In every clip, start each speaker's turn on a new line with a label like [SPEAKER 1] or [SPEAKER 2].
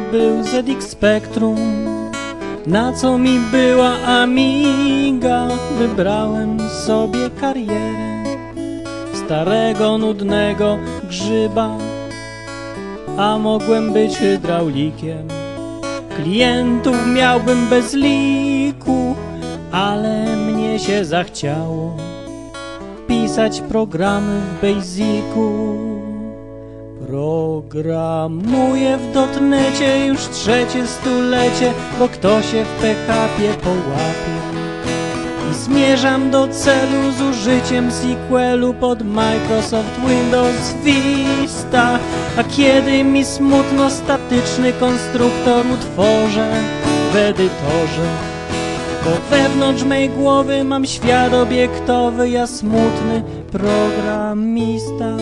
[SPEAKER 1] był ZX Spectrum. Na co mi była Amiga? Wybrałem sobie karierę starego, nudnego grzyba, a mogłem być hydraulikiem. Klientów miałbym bez liku, ale mnie się zachciało pisać programy w Basicu. Programuję w dotnecie już trzecie stulecie, bo kto się w PHP połapie. I zmierzam do celu z użyciem sequelu pod Microsoft Windows Vista. A kiedy mi smutno, statyczny konstruktor utworzę w edytorze, bo wewnątrz mej głowy mam świat obiektowy, ja smutny programista.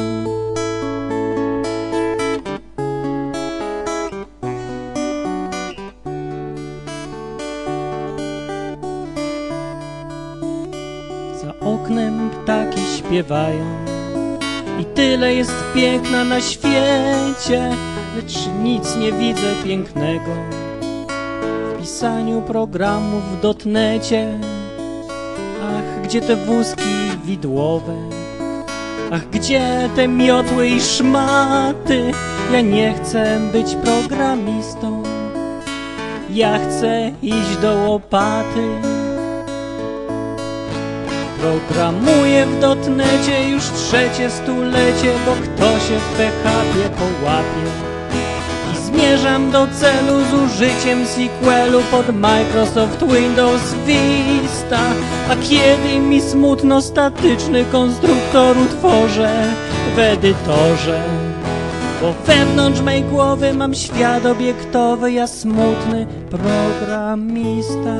[SPEAKER 1] Za oknem ptaki śpiewają i tyle jest piękna na świecie, lecz nic nie widzę pięknego w pisaniu programów w dotnecie. Ach, gdzie te wózki widłowe? Ach, gdzie te miotły i szmaty? Ja nie chcę być programistą, ja chcę iść do łopaty. Programuję w dotnecie już trzecie stulecie, bo kto się w PHP połapie. I zmierzam do celu z użyciem sequelu pod Microsoft Windows Vista. A kiedy mi smutno, statyczny konstruktor utworzę w edytorze, bo wewnątrz mej głowy mam świat obiektowy, ja smutny programista.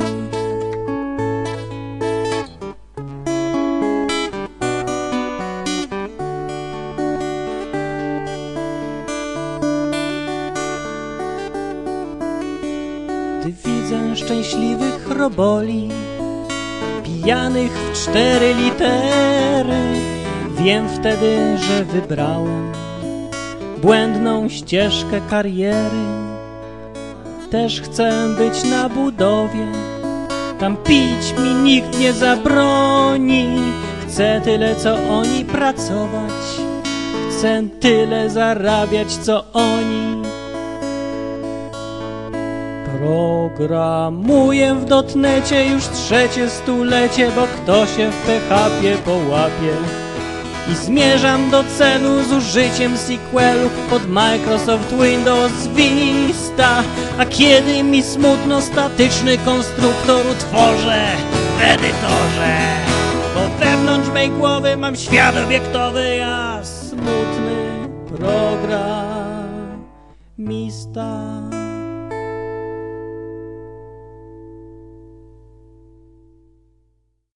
[SPEAKER 1] Gdy widzę szczęśliwych roboli, pijanych w 4 litery, wiem wtedy, że wybrałem błędną ścieżkę kariery. Też chcę być na budowie, tam pić mi nikt nie zabroni. Chcę tyle co oni pracować, chcę tyle zarabiać co oni. Programuję w dotnecie już trzecie stulecie, bo kto się w PHP połapie. I zmierzam do celu z użyciem sequelu pod Microsoft Windows Vista. A kiedy mi smutno, statyczny konstruktor utworzę w edytorze, bo wewnątrz mej głowy mam świat obiektowy, ja smutny programista.